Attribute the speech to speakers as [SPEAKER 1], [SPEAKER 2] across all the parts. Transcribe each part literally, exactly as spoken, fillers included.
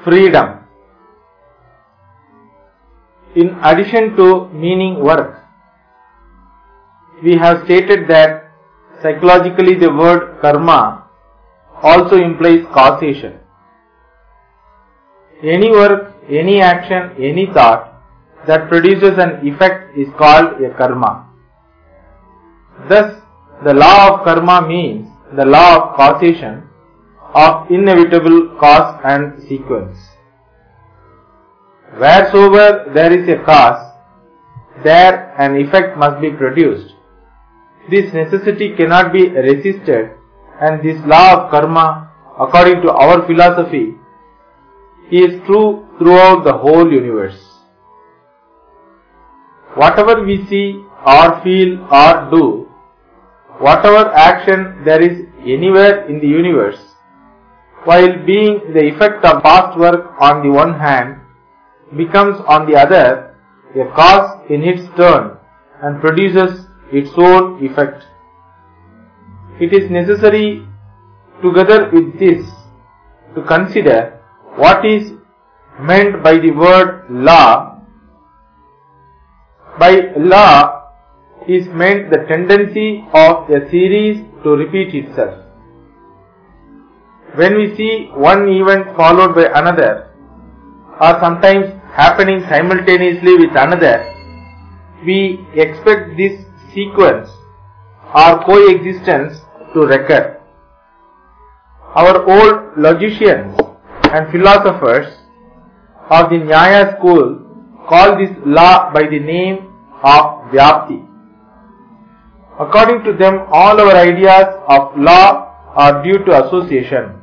[SPEAKER 1] freedom. In addition to meaning work, we have stated that psychologically the word karma also implies causation. Any work, any action, any thought that produces an effect is called a karma. Thus, the law of karma means the law of causation, of inevitable cause and sequence. Wheresoever there is a cause, there an effect must be produced. This necessity cannot be resisted, and this law of karma, according to our philosophy, is true throughout the whole universe. Whatever we see or feel or do, whatever action there is anywhere in the universe, while being the effect of past work on the one hand, becomes on the other a cause in its turn and produces its own effect. It is necessary, together with this, to consider what is meant by the word law. By law is meant the tendency of a series to repeat itself. When we see one event followed by another, or sometimes happening simultaneously with another, we expect this sequence or coexistence to recur. Our old logicians and philosophers of the Nyaya school call this law by the name of Vyapti. According to them, all our ideas of law are due to association.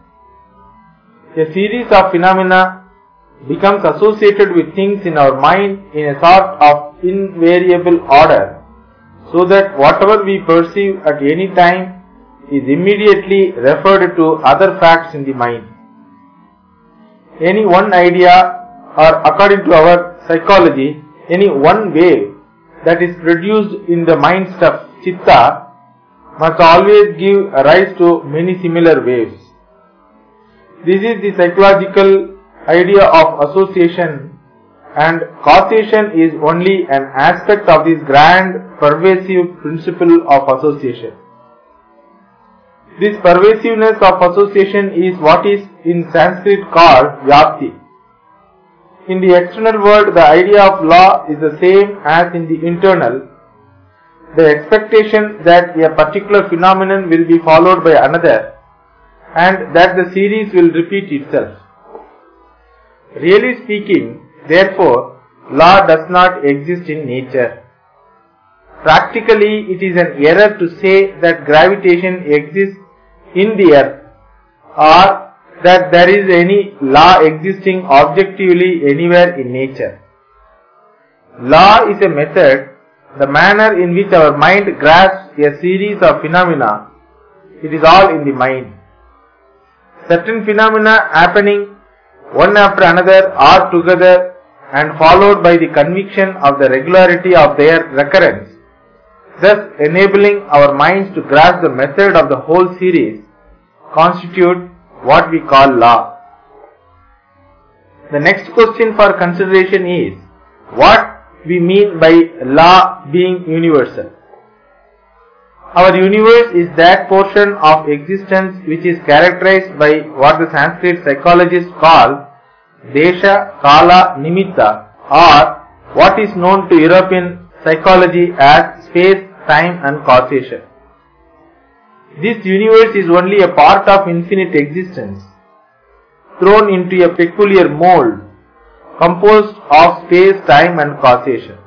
[SPEAKER 1] A series of phenomena becomes associated with things in our mind in a sort of invariable order, so that whatever we perceive at any time is immediately referred to other facts in the mind. Any one idea, or according to our psychology, any one wave that is produced in the mind stuff, chitta, must always give rise to many similar waves. This is the psychological idea of association, and causation is only an aspect of this grand pervasive principle of association. This pervasiveness of association is what is in Sanskrit called Vyapti. In the external world, the idea of law is the same as in the internal. The expectation that a particular phenomenon will be followed by another, and that the series will repeat itself. Really speaking, therefore, law does not exist in nature. Practically, it is an error to say that gravitation exists in the earth, or that there is any law existing objectively anywhere in nature. Law is a method, the manner in which our mind grasps a series of phenomena. It is all in the mind. Certain phenomena happening one after another are together and followed by the conviction of the regularity of their recurrence, thus enabling our minds to grasp the method of the whole series, constitute what we call law. The next question for consideration is what we mean by law being universal. Our universe is that portion of existence which is characterized by what the Sanskrit psychologists call Desha, Kala, Nimitta, or what is known to European psychology as space, time and causation. This universe is only a part of infinite existence, thrown into a peculiar mold, composed of space, time and causation.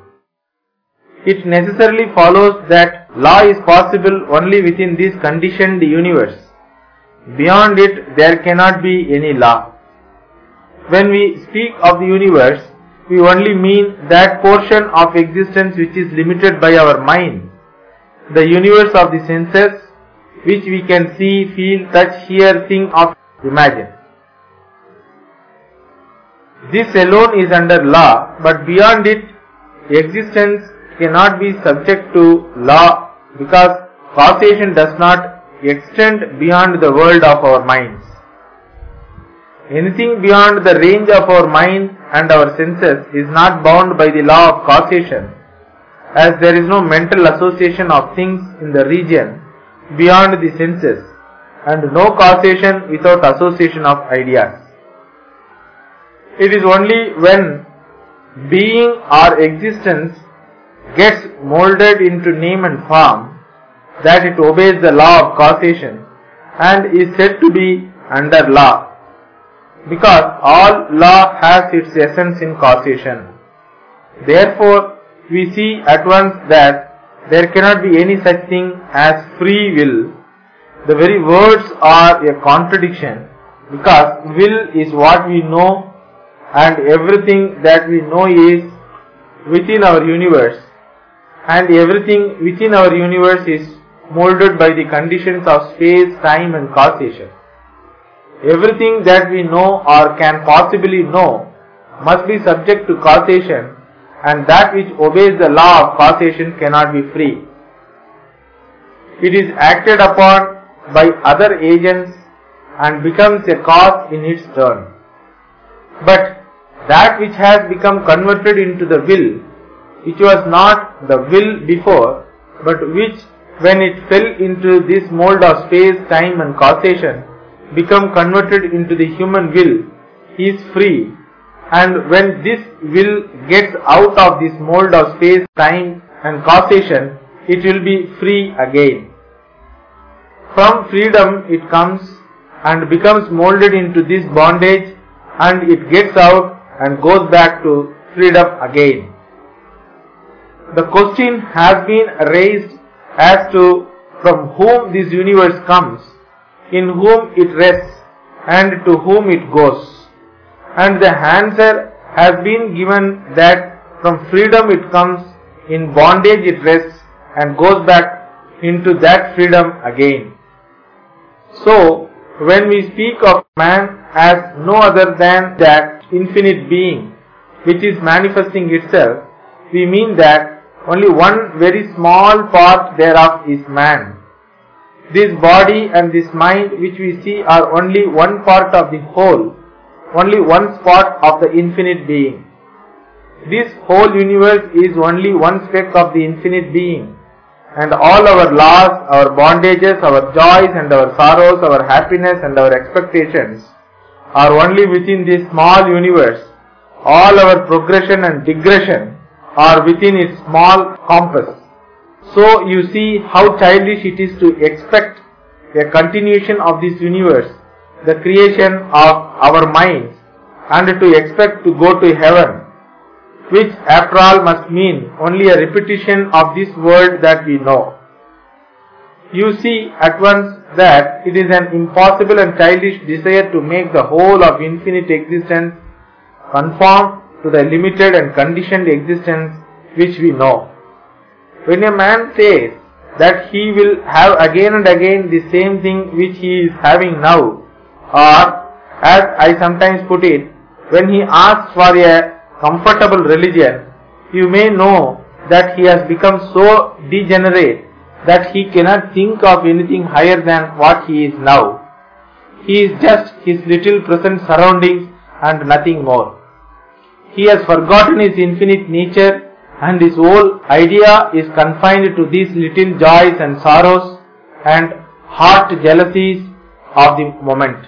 [SPEAKER 1] It necessarily follows that law is possible only within this conditioned universe. Beyond it, there cannot be any law. When we speak of the universe, we only mean that portion of existence which is limited by our mind, the universe of the senses, which we can see, feel, touch, hear, think of, imagine. This alone is under law, but beyond it, existence cannot be subject to law because causation does not extend beyond the world of our minds. anything beyond the range of our mind and our senses is not bound by the law of causation, as there is no mental association of things in the region beyond the senses, and no causation without association of ideas. It is only when being or existence gets molded into name and form that it obeys the law of causation and is said to be under law, because all law has its essence in causation. Therefore, we see at once that there cannot be any such thing as free will. The very words are a contradiction, because will is what we know, and everything that we know is within our universe, and everything within our universe is molded by the conditions of space, time and causation. Everything that we know or can possibly know must be subject to causation, and that which obeys the law of causation cannot be free. It is acted upon by other agents and becomes a cause in its turn. But that which has become converted into the will, which was not the will before, but which, when it fell into this mold of space, time and causation, become converted into the human will, is free. And when this will gets out of this mold of space, time and causation, it will be free again. From freedom it comes and becomes molded into this bondage, and it gets out and goes back to freedom again. The question has been raised as to from whom this universe comes, in whom it rests, and to whom it goes. And the answer has been given that from freedom it comes, in bondage it rests, and goes back into that freedom again. So, when we speak of man as no other than that infinite being which is manifesting itself, we mean that only one very small part thereof is man. This body and this mind which we see are only one part of the whole, only one spot of the infinite being. This whole universe is only one speck of the infinite being, and all our laws, our bondages, our joys and our sorrows, our happiness and our expectations are only within this small universe. All our progression and digression are within its small compass. So you see how childish it is to expect a continuation of this universe, the creation of our minds, and to expect to go to heaven, which after all must mean only a repetition of this world that we know. You see at once that it is an impossible and childish desire to make the whole of infinite existence conform to the limited and conditioned existence which we know. When a man says that he will have again and again the same thing which he is having now, or as I sometimes put it, when he asks for a comfortable religion, you may know that he has become so degenerate that he cannot think of anything higher than what he is now. He is just his little present surroundings and nothing more. He has forgotten his infinite nature, and his whole idea is confined to these little joys and sorrows and heart jealousies of the moment.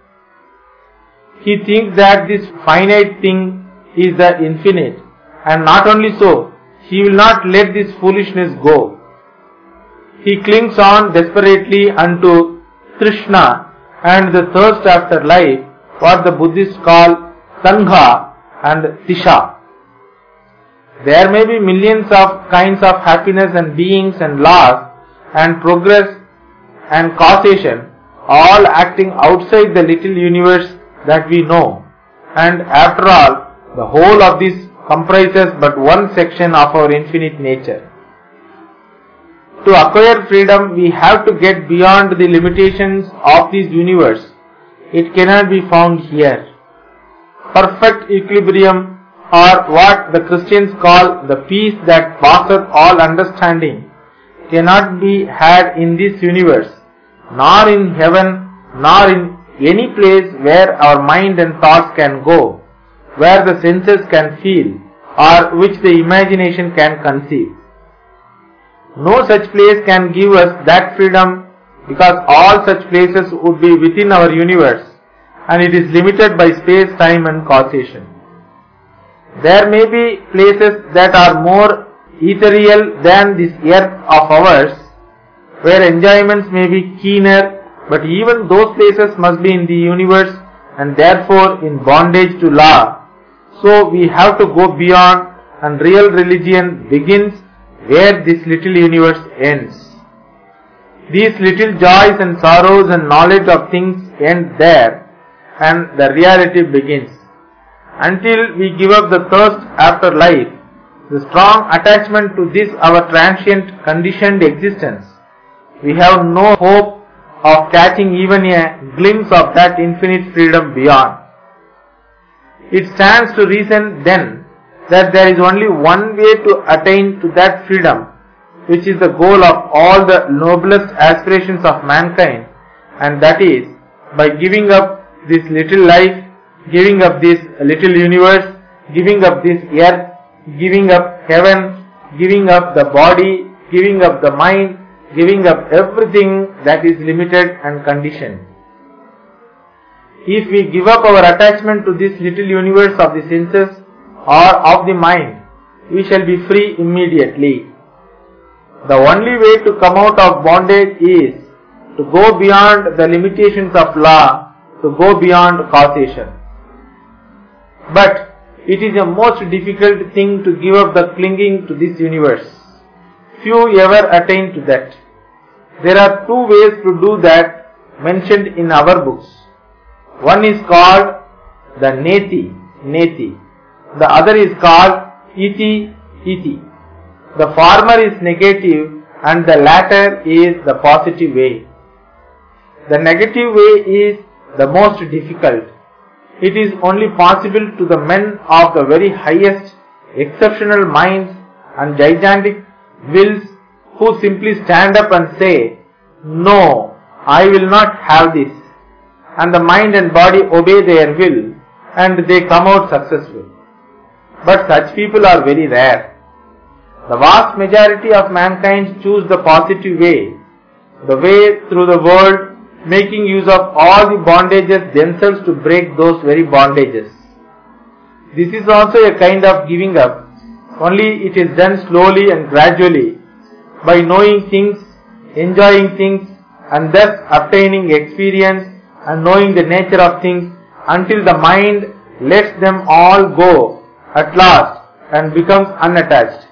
[SPEAKER 1] He thinks that this finite thing is the infinite, and not only so, he will not let this foolishness go. He clings on desperately unto Trishna and the thirst after life, what the Buddhists call Sangha and Tisha. There may be millions of kinds of happiness and beings and laws and progress and causation, all acting outside the little universe that we know, and after all, the whole of this comprises but one section of our infinite nature. To acquire freedom, we have to get beyond the limitations of this universe. It cannot be found here. Perfect equilibrium, or what the Christians call the peace that passeth all understanding, cannot be had in this universe, nor in heaven, nor in any place where our mind and thoughts can go, where the senses can feel, or which the imagination can conceive. No such place can give us that freedom, because all such places would be within our universe, and it is limited by space, time and causation. There may be places that are more ethereal than this earth of ours, where enjoyments may be keener, but even those places must be in the universe and therefore in bondage to law. So we have to go beyond, and real religion begins where this little universe ends. These little joys and sorrows and knowledge of things end there, and the reality begins. Until we give up the thirst after life, the strong attachment to this our transient conditioned existence, we have no hope of catching even a glimpse of that infinite freedom beyond. It stands to reason then that there is only one way to attain to that freedom, which is the goal of all the noblest aspirations of mankind, and that is by giving up this little life, giving up this little universe, giving up this earth, giving up heaven, giving up the body, giving up the mind, giving up everything that is limited and conditioned. If we give up our attachment to this little universe of the senses or of the mind, we shall be free immediately. The only way to come out of bondage is to go beyond the limitations of law, to go beyond causation. But it is a most difficult thing to give up the clinging to this universe. Few ever attain to that. There are two ways to do that mentioned in our books. One is called the neti, neti. The other is called iti, iti. The former is negative and the latter is the positive way. The negative way is the most difficult. It is only possible to the men of the very highest, exceptional minds and gigantic wills who simply stand up and say, "No, I will not have this," and the mind and body obey their will and they come out successful. But such people are very rare. The vast majority of mankind choose the positive way, the way through the world, making use of all the bondages themselves to break those very bondages. This is also a kind of giving up, only it is done slowly and gradually, by knowing things, enjoying things, and thus obtaining experience and knowing the nature of things, until the mind lets them all go at last and becomes unattached.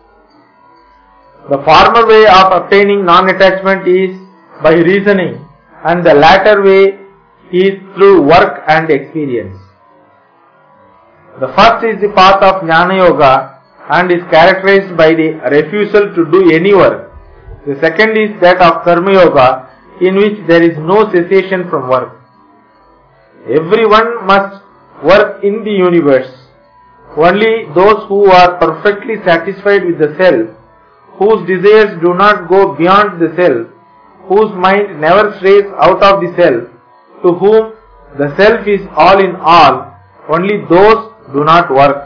[SPEAKER 1] The former way of obtaining non-attachment is by reasoning, and the latter way is through work and experience. The first is the path of Jnana Yoga and is characterized by the refusal to do any work. The second is that of Karma Yoga, in which there is no cessation from work. Everyone must work in the universe. Only those who are perfectly satisfied with the self, whose desires do not go beyond the self, whose mind never strays out of the self, to whom the self is all in all, only those do not work.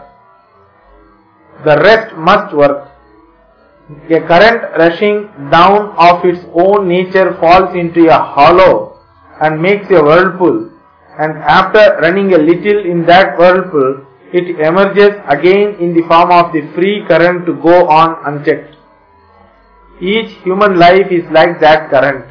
[SPEAKER 1] The rest must work. A current rushing down of its own nature falls into a hollow and makes a whirlpool, and after running a little in that whirlpool, it emerges again in the form of the free current to go on unchecked. Each human life is like that current.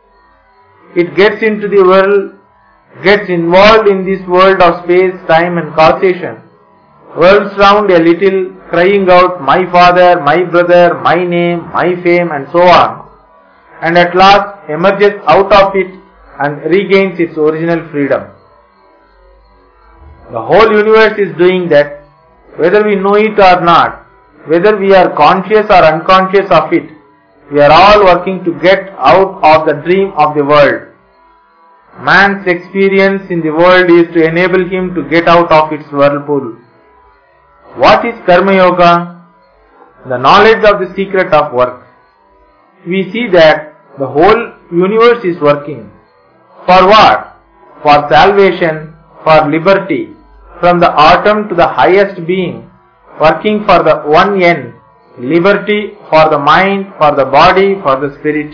[SPEAKER 1] It gets into the world, gets involved in this world of space, time and causation, whirls round a little, crying out, "My father, my brother, my name, my fame," and so on, and at last emerges out of it and regains its original freedom. The whole universe is doing that, whether we know it or not, whether we are conscious or unconscious of it. We are all working to get out of the dream of the world. Man's experience in the world is to enable him to get out of its whirlpool. What is Karma Yoga? The knowledge of the secret of work. We see that the whole universe is working. For what? for salvation, for liberty, from the atom to the highest being, working for the one end, liberty for the mind, for the body, for the spirit.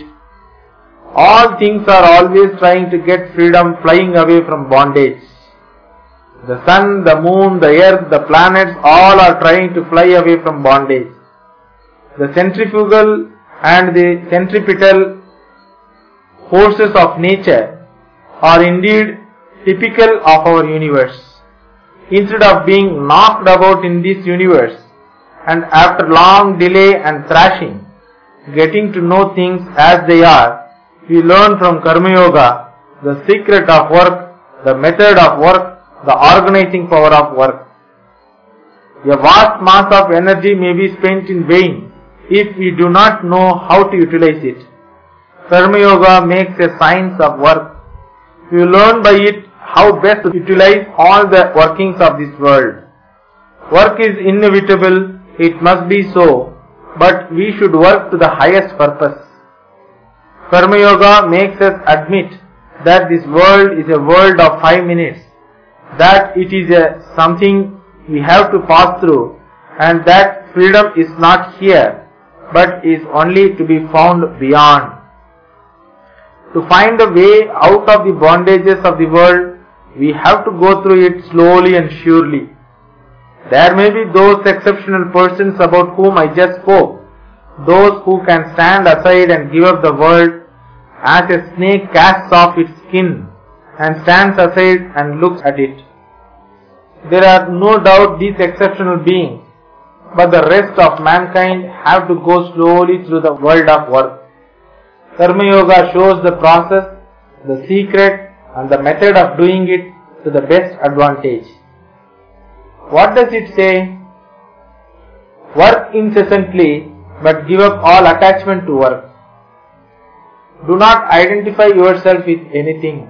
[SPEAKER 1] All things are always trying to get freedom, flying away from bondage. The sun, the moon, the earth, the planets, all are trying to fly away from bondage. The centrifugal and the centripetal forces of nature are indeed typical of our universe. Instead of being knocked about in this universe, and after long delay and thrashing, getting to know things as they are, we learn from Karma Yoga the secret of work, the method of work, the organizing power of work. A vast mass of energy may be spent in vain if we do not know how to utilize it. Karma Yoga makes a science of work. We learn by it how best to utilize all the workings of this world. Work is inevitable, it must be so, but we should work to the highest purpose. Karma Yoga makes us admit that this world is a world of five minutes, that it is a something we have to pass through, and that freedom is not here, but is only to be found beyond. To find a way out of the bondages of the world, we have to go through it slowly and surely. There may be those exceptional persons about whom I just spoke, those who can stand aside and give up the world as a snake casts off its skin and stands aside and looks at it. There are no doubt these exceptional beings, but the rest of mankind have to go slowly through the world of work. Karma Yoga shows the process, the secret, and the method of doing it to the best advantage. What does it say? Work incessantly, but give up all attachment to work. Do not identify yourself with anything.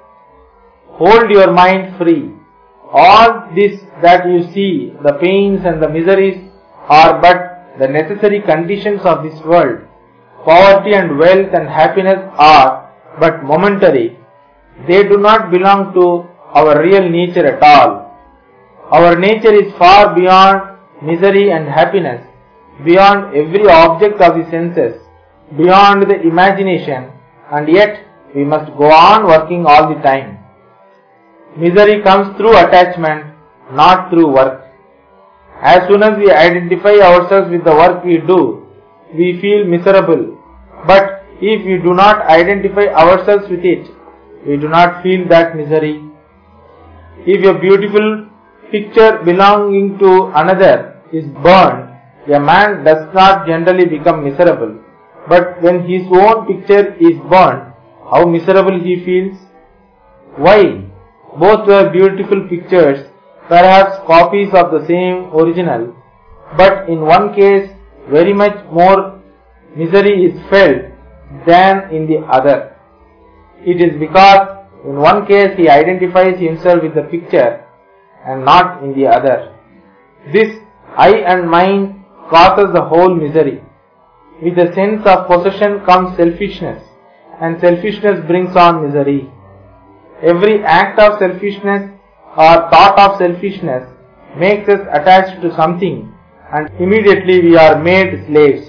[SPEAKER 1] Hold your mind free. All this that you see, the pains and the miseries, are but the necessary conditions of this world. Poverty and wealth and happiness are but momentary. They do not belong to our real nature at all. Our nature is far beyond misery and happiness, beyond every object of the senses, beyond the imagination, and yet we must go on working all the time. Misery comes through attachment, not through work. As soon as we identify ourselves with the work we do, we feel miserable. But if we do not identify ourselves with it, we do not feel that misery. If a beautiful picture belonging to another is burned, a man does not generally become miserable. But when his own picture is burned, how miserable he feels? Why? Both were beautiful pictures, perhaps copies of the same original, but in one case very much more misery is felt than in the other. It is because in one case he identifies himself with the picture and not in the other. This I and mine causes the whole misery. With the sense of possession comes selfishness, and selfishness brings on misery. Every act of selfishness or thought of selfishness makes us attached to something, and immediately we are made slaves.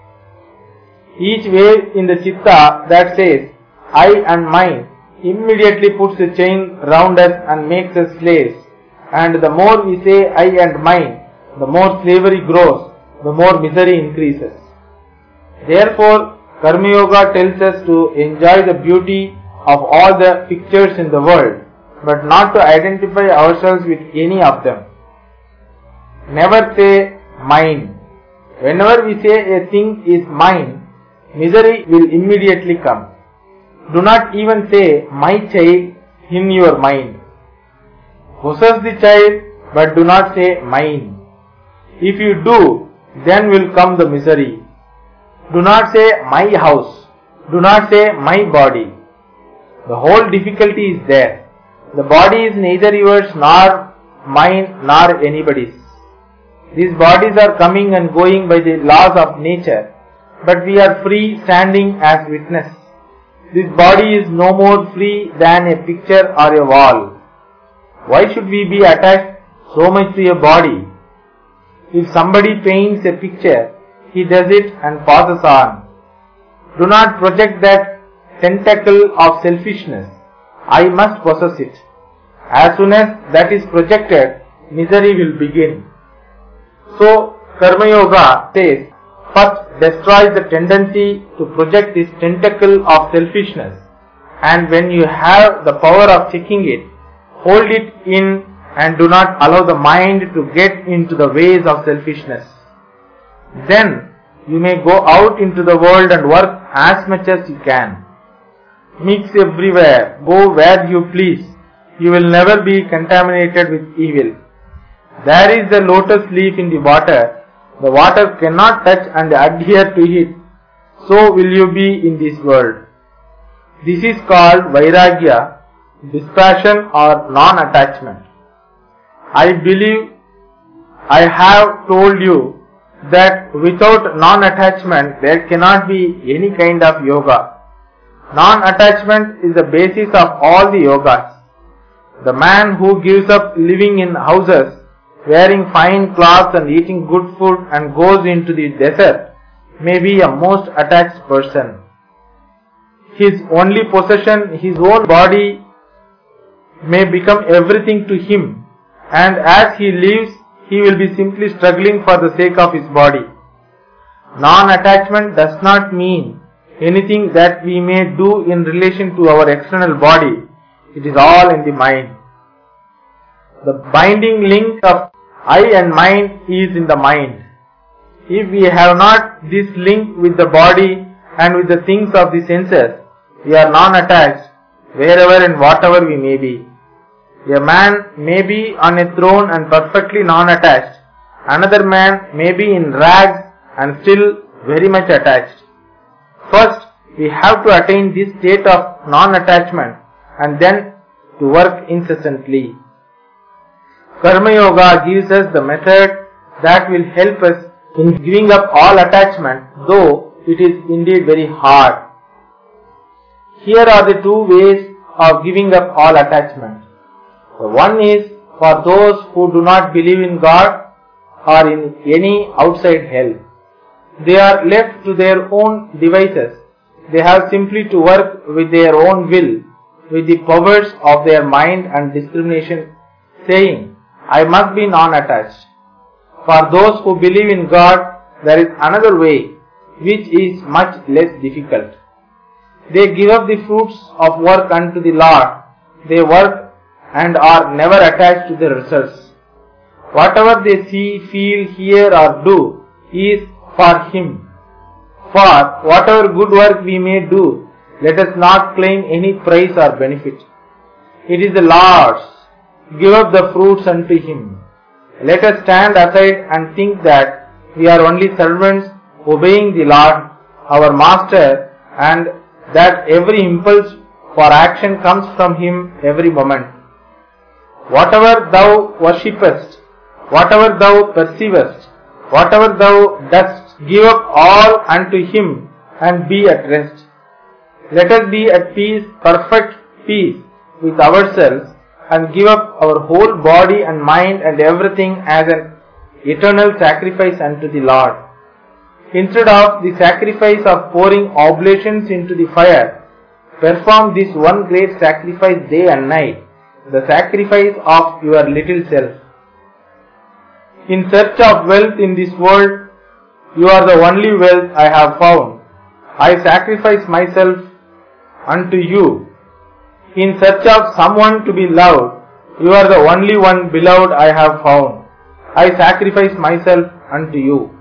[SPEAKER 1] Each wave in the chitta that says, I and mine, immediately puts a chain round us and makes us slaves. And the more we say I and mine, the more slavery grows, the more misery increases. Therefore, Karma Yoga tells us to enjoy the beauty of all the pictures in the world, but not to identify ourselves with any of them. Never say mine. Whenever we say a thing is mine, misery will immediately come. Do not even say my child in your mind. Possess the child, but do not say mine. If you do, then will come the misery. Do not say my house. Do not say my body. The whole difficulty is there. The body is neither yours nor mine nor anybody's. These bodies are coming and going by the laws of nature, but we are free standing as witness. This body is no more free than a picture or a wall. Why should we be attached so much to a body? If somebody paints a picture, he does it and passes on. Do not project that tentacle of selfishness. I must possess it. As soon as that is projected, misery will begin. So, Karma Yoga says, first destroy the tendency to project this tentacle of selfishness, and when you have the power of checking it, hold it in and do not allow the mind to get into the ways of selfishness. Then you may go out into the world and work as much as you can. Mix everywhere, go where you please. You will never be contaminated with evil. There is the lotus leaf in the water. The water cannot touch and adhere to it. So will you be in this world. This is called Vairagya, dispassion or non-attachment. I believe I have told you that without non-attachment there cannot be any kind of yoga. Non-attachment is the basis of all the yogas. The man who gives up living in houses, wearing fine clothes and eating good food and goes into the desert may be a most attached person. His only possession, his own body, may become everything to him, and as he lives, he will be simply struggling for the sake of his body. Non-attachment does not mean anything that we may do in relation to our external body. It is all in the mind. The binding link of I and mind is in the mind. If we have not this link with the body and with the things of the senses, we are non-attached wherever and whatever we may be. A man may be on a throne and perfectly non-attached. Another man may be in rags and still very much attached. First, we have to attain this state of non-attachment and then to work incessantly. Karma Yoga gives us the method that will help us in giving up all attachment, though it is indeed very hard. Here are the two ways of giving up all attachment. The one is for those who do not believe in God or in any outside help. They are left to their own devices. They have simply to work with their own will, with the powers of their mind and discrimination, saying, I must be non-attached. For those who believe in God, there is another way, which is much less difficult. They give up the fruits of work unto the Lord. They work and are never attached to the results. Whatever they see, feel, hear or do is for Him. For whatever good work we may do, let us not claim any prize or benefit. It is the Lord's. Give up the fruits unto Him. Let us stand aside and think that we are only servants obeying the Lord, our Master, and that every impulse for action comes from Him every moment. Whatever thou worshippest, whatever thou perceivest, whatever thou dost, give up all unto Him and be at rest. Let us be at peace, perfect peace with ourselves, and give up our whole body and mind and everything as an eternal sacrifice unto the Lord. Instead of the sacrifice of pouring oblations into the fire, perform this one great sacrifice day and night, the sacrifice of your little self. In search of wealth in this world, you are the only wealth I have found. I sacrifice myself unto you. In search of someone to be loved, you are the only one beloved I have found. I sacrifice myself unto you.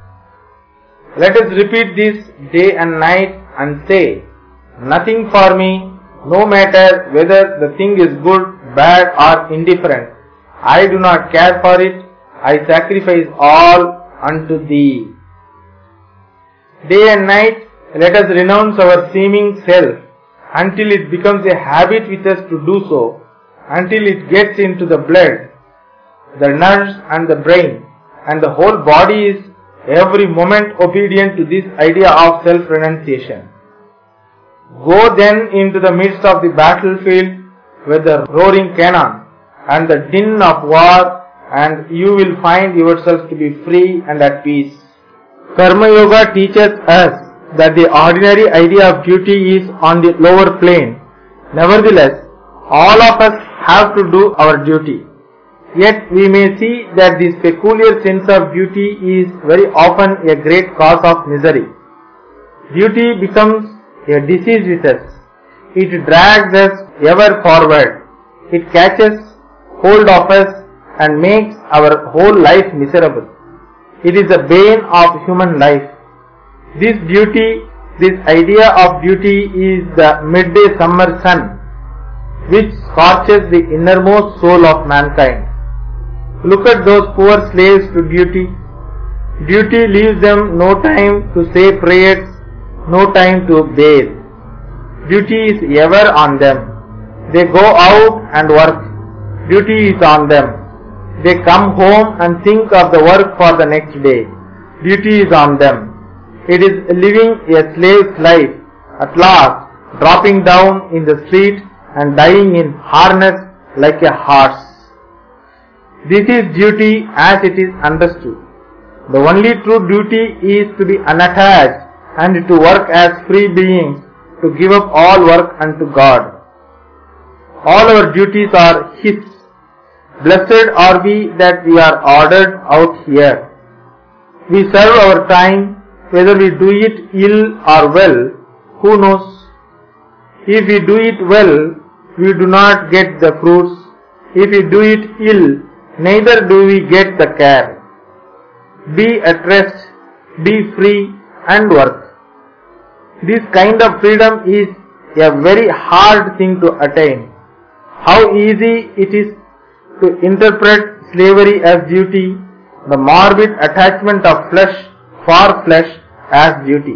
[SPEAKER 1] Let us repeat this day and night and say, nothing for me, no matter whether the thing is good, bad or indifferent. I do not care for it. I sacrifice all unto Thee. Day and night, let us renounce our seeming self until it becomes a habit with us to do so, until it gets into the blood, the nerves and the brain, and the whole body is every moment obedient to this idea of self-renunciation. Go then into the midst of the battlefield with the roaring cannon and the din of war, and you will find yourselves to be free and at peace. Karma Yoga teaches us that the ordinary idea of duty is on the lower plane. Nevertheless, all of us have to do our duty. Yet we may see that this peculiar sense of duty is very often a great cause of misery. Duty becomes a disease with us. It drags us ever forward. It catches hold of us and makes our whole life miserable. It is the bane of human life. This duty, this idea of duty is the midday summer sun which scorches the innermost soul of mankind. Look at those poor slaves to duty. Duty leaves them no time to say prayers, no time to bathe. Duty is ever on them. They go out and work. Duty is on them. They come home and think of the work for the next day. Duty is on them. It is living a slave's life, at last dropping down in the street and dying in harness like a horse. This is duty as it is understood. The only true duty is to be unattached and to work as free beings, to give up all work unto God. All our duties are His. Blessed are we that we are ordered out here. We serve our time, whether we do it ill or well, who knows? If we do it well, we do not get the fruits. If we do it ill, neither do we get the care. Be at rest, be free and work. This kind of freedom is a very hard thing to attain. How easy it is to interpret slavery as duty, the morbid attachment of flesh for flesh as duty.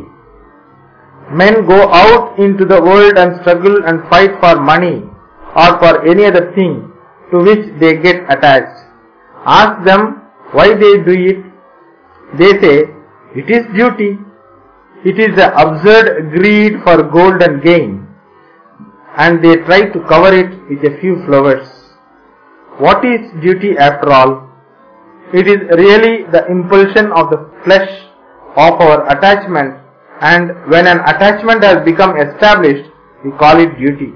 [SPEAKER 1] Men go out into the world and struggle and fight for money or for any other thing to which they get attached. Ask them why they do it. They say, it is duty. It is the absurd greed for gold and gain. And they try to cover it with a few flowers. What is duty after all? It is really the impulsion of the flesh of our attachment, and when an attachment has become established, we call it duty.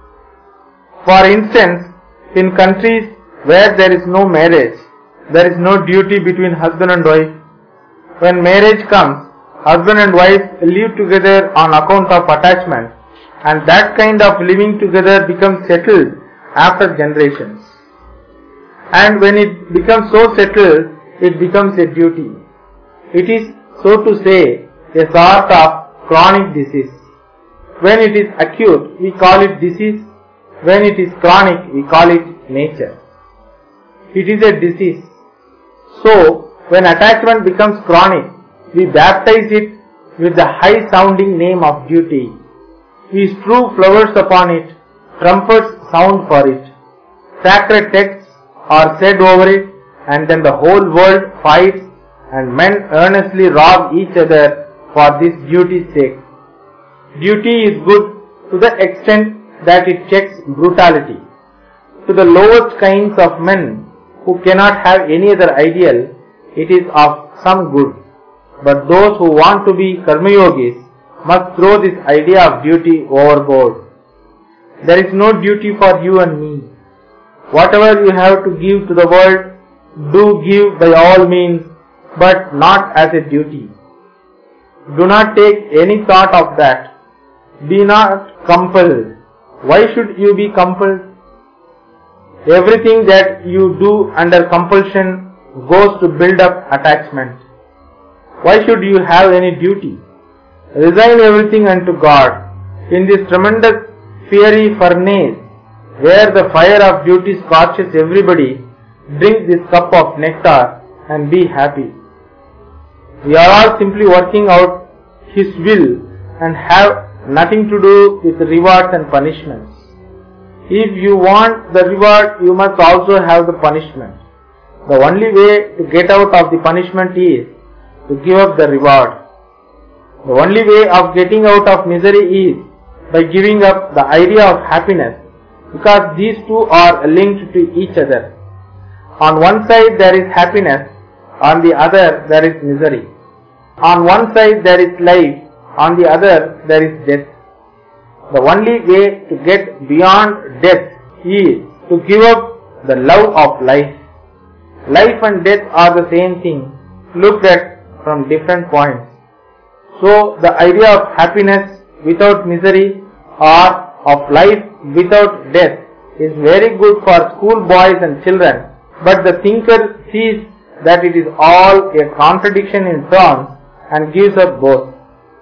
[SPEAKER 1] For instance, in countries where there is no marriage, there is no duty between husband and wife. When marriage comes, husband and wife live together on account of attachment, and that kind of living together becomes settled after generations. And when it becomes so settled, it becomes a duty. It is, so to say, a sort of chronic disease. When it is acute, we call it disease. When it is chronic, we call it nature. It is a disease. So, when attachment becomes chronic, we baptize it with the high sounding name of duty. We strew flowers upon it, trumpets sound for it, sacred texts are said over it, and then the whole world fights and men earnestly rob each other for this duty's sake. Duty is good to the extent that it checks brutality. To the lowest kinds of men who cannot have any other ideal, it is of some good. But those who want to be Karma Yogis must throw this idea of duty overboard. There is no duty for you and me. Whatever you have to give to the world, do give by all means, but not as a duty. Do not take any thought of that. Be not compelled. Why should you be compelled? Everything that you do under compulsion goes to build up attachment. Why should you have any duty? Resign everything unto God. In this tremendous fiery furnace, where the fire of duty scorches everybody, drink this cup of nectar and be happy. We are all simply working out His will and have nothing to do with rewards and punishments. If you want the reward, you must also have the punishment. The only way to get out of the punishment is to give up the reward. The only way of getting out of misery is by giving up the idea of happiness, because these two are linked to each other. On one side there is happiness, on the other there is misery. On one side there is life, on the other there is death. The only way to get beyond death is to give up the love of life. Life and death are the same thing, looked at from different points. So the idea of happiness without misery or of life without death is very good for school boys and children, but the thinker sees that it is all a contradiction in terms and gives up both.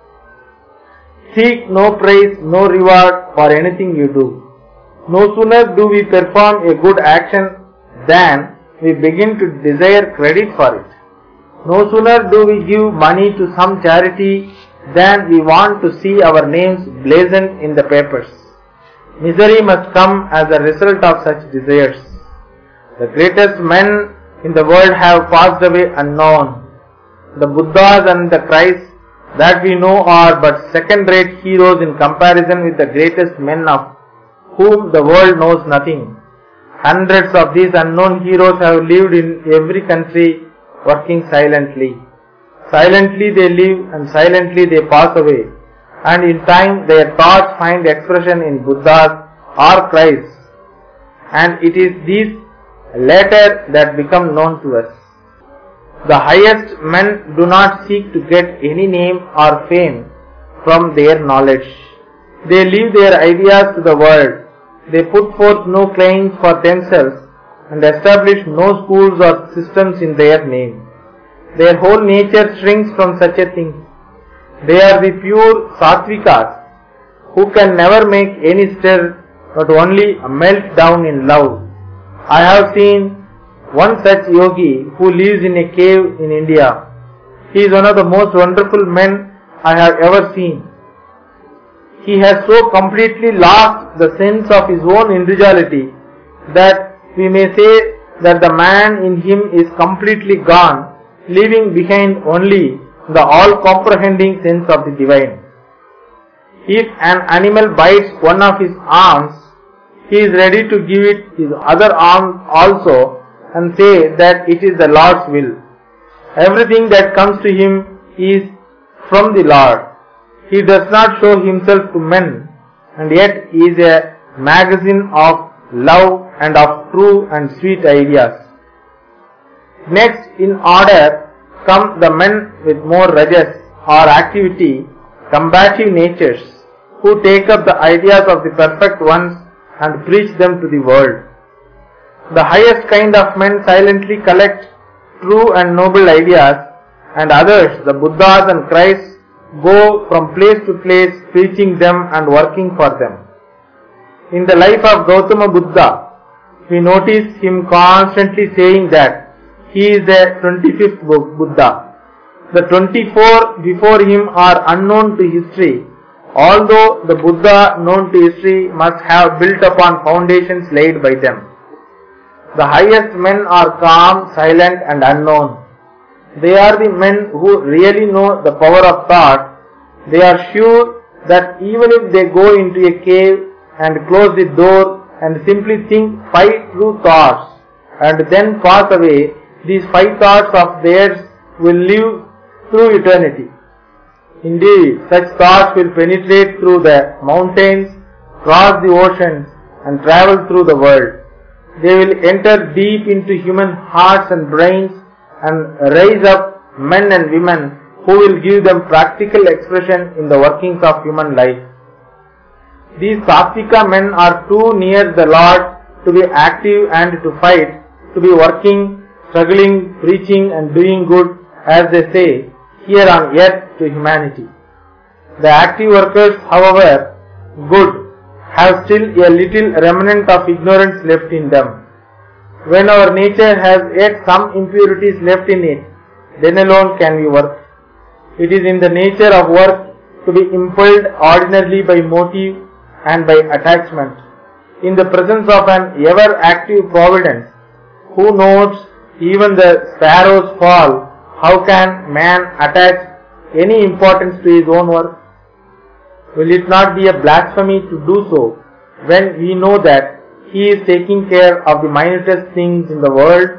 [SPEAKER 1] Seek no praise, no reward for anything you do. No sooner do we perform a good action than we begin to desire credit for it. No sooner do we give money to some charity than we want to see our names blazoned in the papers. Misery must come as a result of such desires. The greatest men in the world have passed away unknown. The Buddhas and the Christs that we know are but second-rate heroes in comparison with the greatest men of whom the world knows nothing. Hundreds of these unknown heroes have lived in every country, working silently. Silently they live and silently they pass away, and in time their thoughts find expression in Buddhas or Christs, and it is these latter that become known to us. The highest men do not seek to get any name or fame from their knowledge. They leave their ideas to the world. They put forth no claims for themselves and establish no schools or systems in their name. Their whole nature shrinks from such a thing. They are the pure Sattvikas who can never make any stir but only melt down in love. I have seen one such yogi who lives in a cave in India. He is one of the most wonderful men I have ever seen. He has so completely lost the sense of his own individuality that we may say that the man in him is completely gone, leaving behind only the all-comprehending sense of the divine. If an animal bites one of his arms, he is ready to give it his other arm also and say that it is the Lord's will. Everything that comes to him is from the Lord. He does not show himself to men, and yet he is a magazine of love and of true and sweet ideas. Next in order come the men with more rajas or activity, combative natures, who take up the ideas of the perfect ones and preach them to the world. The highest kind of men silently collect true and noble ideas, and others, the Buddhas and Christs, go from place to place preaching them and working for them. In the life of Gautama Buddha, we notice him constantly saying that he is the twenty-fifth Buddha. The twenty-four before him are unknown to history, although the Buddha known to history must have built upon foundations laid by them. The highest men are calm, silent and unknown. They are the men who really know the power of thought. They are sure that even if they go into a cave and close the door and simply think five true thoughts and then pass away, these five thoughts of theirs will live through eternity. Indeed, such thoughts will penetrate through the mountains, cross the oceans and travel through the world. They will enter deep into human hearts and brains and raise up men and women who will give them practical expression in the workings of human life. These Sattvika men are too near the Lord to be active and to fight, to be working, struggling, preaching and doing good, as they say, here on earth to humanity. The active workers, however good, have still a little remnant of ignorance left in them. When our nature has yet some impurities left in it, then alone can we work. It is in the nature of work to be impelled ordinarily by motive and by attachment. In the presence of an ever-active providence, who notes even the sparrow's fall, how can man attach any importance to his own work? Will it not be a blasphemy to do so when we know that He is taking care of the minutest things in the world?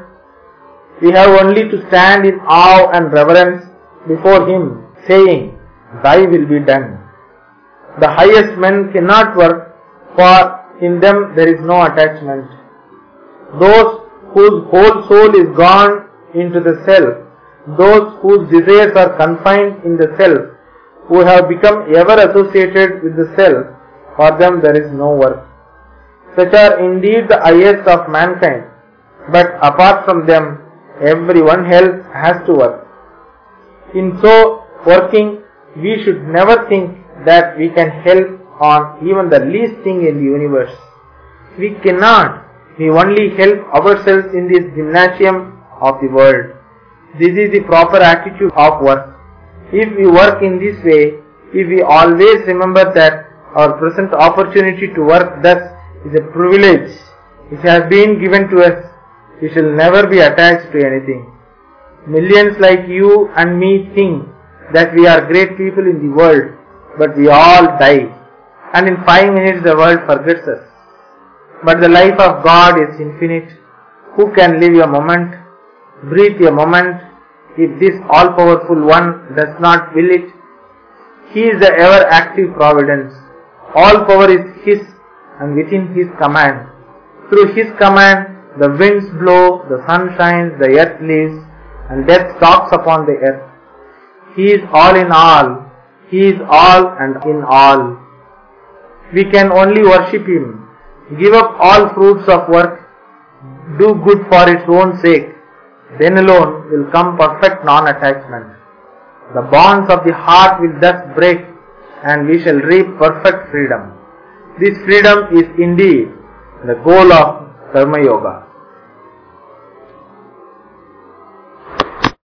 [SPEAKER 1] We have only to stand in awe and reverence before Him, saying, Thy will be done. The highest men cannot work, for in them there is no attachment. Those whose whole soul is gone into the self, those whose desires are confined in the self, who have become ever associated with the self, for them there is no work. Such are indeed the highest of mankind, but apart from them, everyone else has to work. In so working, we should never think that we can help on even the least thing in the universe. We cannot. We only help ourselves in this gymnasium of the world. This is the proper attitude of work. If we work in this way, if we always remember that our present opportunity to work thus is a privilege which has been given to us, we shall never be attached to anything. Millions like you and me think that we are great people in the world, but we all die, and in five minutes the world forgets us. But the life of God is infinite. Who can live a moment, breathe a moment, if this all-powerful one does not will it? He is the ever-active providence. All power is His and within His command. Through His command, the winds blow, the sun shines, the earth lives, and death stalks upon the earth. He is all in all. He is all and in all. We can only worship Him. Give up all fruits of work. Do good for its own sake. Then alone will come perfect non-attachment. The bonds of the heart will thus break, and we shall reap perfect freedom. This freedom is indeed the goal of Karma Yoga.